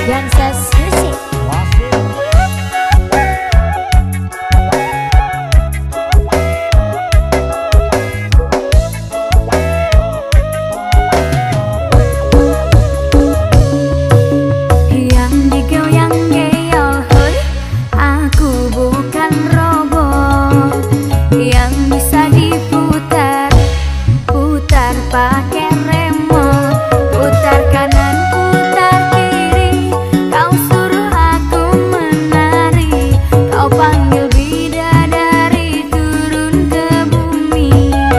Ganses Musik. Yang digoyang geyol, hoi, aku bukan robot yang bisa diputar, putar pakai remote, putar kanan, putar kiri. Kau suruh aku menari, kau panggil bidadari turun ke bumi.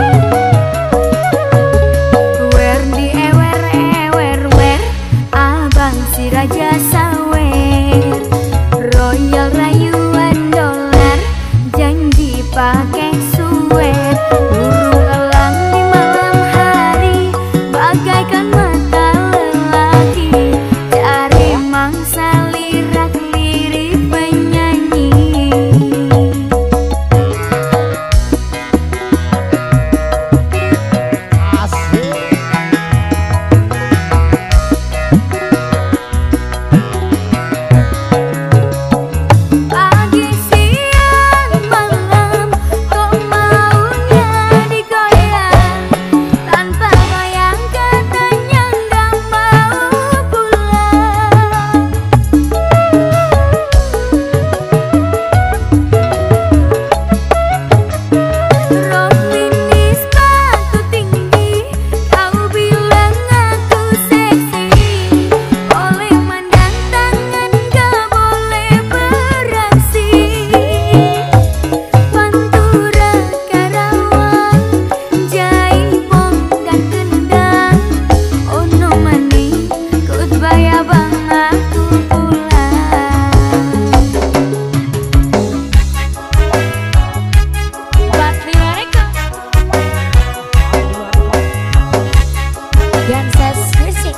Wer di ewer ewer wer, abang si raja sawer, royal rayuan dolar, janji pakai suet. Burung elang di malam hari, bagaikan mata lelaki, cari mangsa lirak lirik penyanyi. Pagi siang malam, kau maunya digoyang, tanpa goyang katanya nggak mau pulang. Rok mini sepatu tinggi, kau bilang aku seksi, boleh mandang tangan gak boleh beraksi. Pantura Karawang, Jaipong dan Kendang, ono mani kut baya bang aku pulang. Batri mereka Ganses Musik.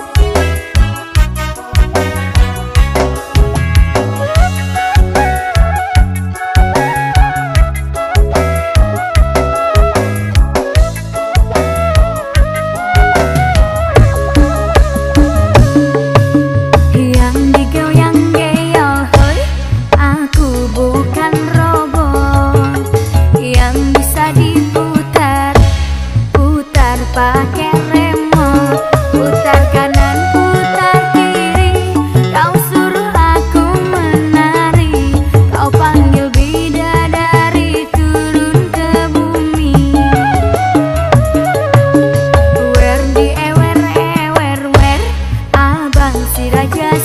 Yang digoyang geyol, hoi, aku bukan robot yang bisa diputar, putar pakai remote, putar kanan, putar kiri. Kau suruh aku menari, kau panggil bidadari turun ke bumi. Wer di ewer ewer wer, abang si raja